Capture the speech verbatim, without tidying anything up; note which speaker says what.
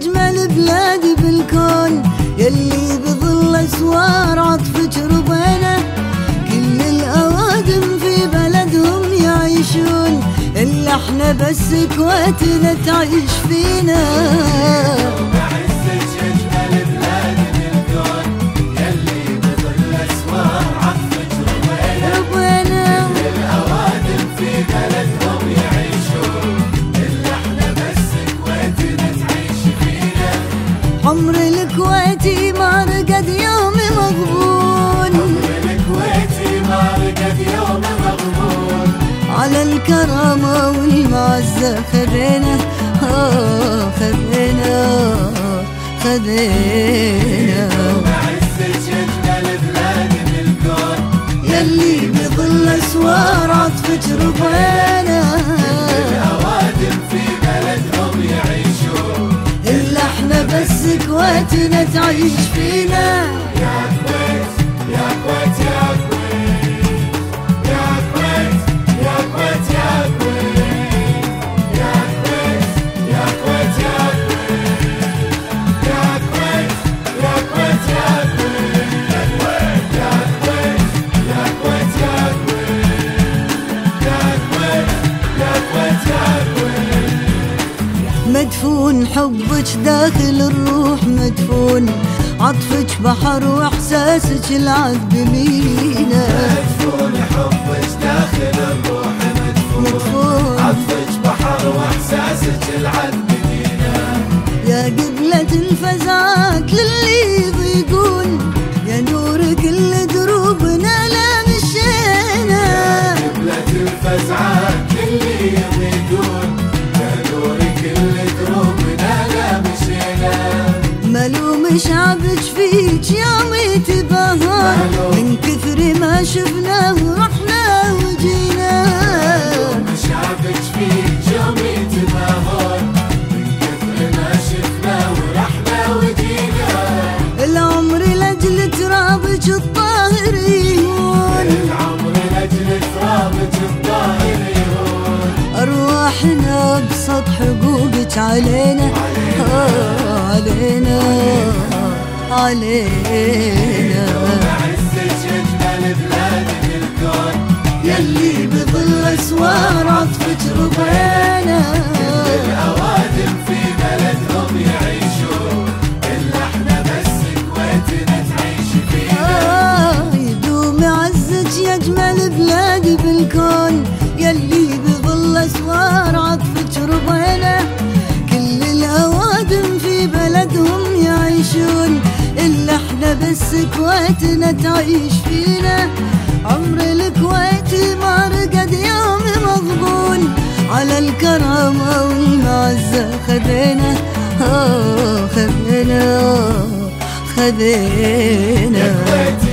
Speaker 1: أجمل بلاد بالكون، يلي بظل أسوار عطفك ربينا. كل الأوادم في بلدهم يعيشون، إلا احنا بس كويتنا تعيش فينا. عمر الكويتي ما رقد يوم مغبون،
Speaker 2: عمر الكويتي ما رقد يوم مغبون.
Speaker 1: على الكرامة والمعزة خذينا خذينا خذينا.
Speaker 2: بعزك أجمل بلاد بالكون،
Speaker 1: يلي بظل أسوار عطفك ربينا.
Speaker 2: الأوادم في بلدهم يعيشون،
Speaker 1: إلا احنا بس كويتنا تعيش فينا.
Speaker 2: يا كويت يا كويت يا كويت يا كويت يا كويت يا كويت يا كويت يا كويت يا كويت يا كويت يا كويت يا كويت يا كويت يا كويت يا كويت يا كويت يا كويت.
Speaker 1: مدفون حبك داخل الروح، مدفون عطفك بحر واحساسك العذب مينا.
Speaker 2: مدفون حبك داخل الروح، مدفون, مدفون عطفك بحر واحساسك العذب مينا.
Speaker 1: يا قبلة الفزعات للي يضيقون، يا نور كل دروبنا لا مشينا.
Speaker 2: يا قبلة الفزعات للي يضيقون،
Speaker 1: ملوم شعبك فيك يوم يتباهى، من كثر ما شفنا ورحنا وجينا.
Speaker 2: ملوم شعبك فيك يوم يتباهى، من كثر ما شفنا ورحنا وجينا.
Speaker 1: العمر لأجل ترابك الطاهر يهون،
Speaker 2: العمر لأجل ترابك الطاهر يهون.
Speaker 1: أرواحنا بسط حقوقك علينا علينا علينا.
Speaker 2: بعزك أجمل بلاد بالكون،
Speaker 1: يلي بظل أسوار عطفك ربينا.
Speaker 2: الأوادم في بلدهم يعيشون، إلا احنا بس كويتنا تعيش فينا.
Speaker 1: يدوم عزك يا أجمل بلاد بالكون، يلي بظل أسوار عطفك ربينا. كل الأوادم في بلدهم يعيشون، إلا احنا بس كويتنا تعيش فينا. عمر الكويتي ما رقد يوم مغبون، على الكرامة والمعزة خذينا خذينا خذينا.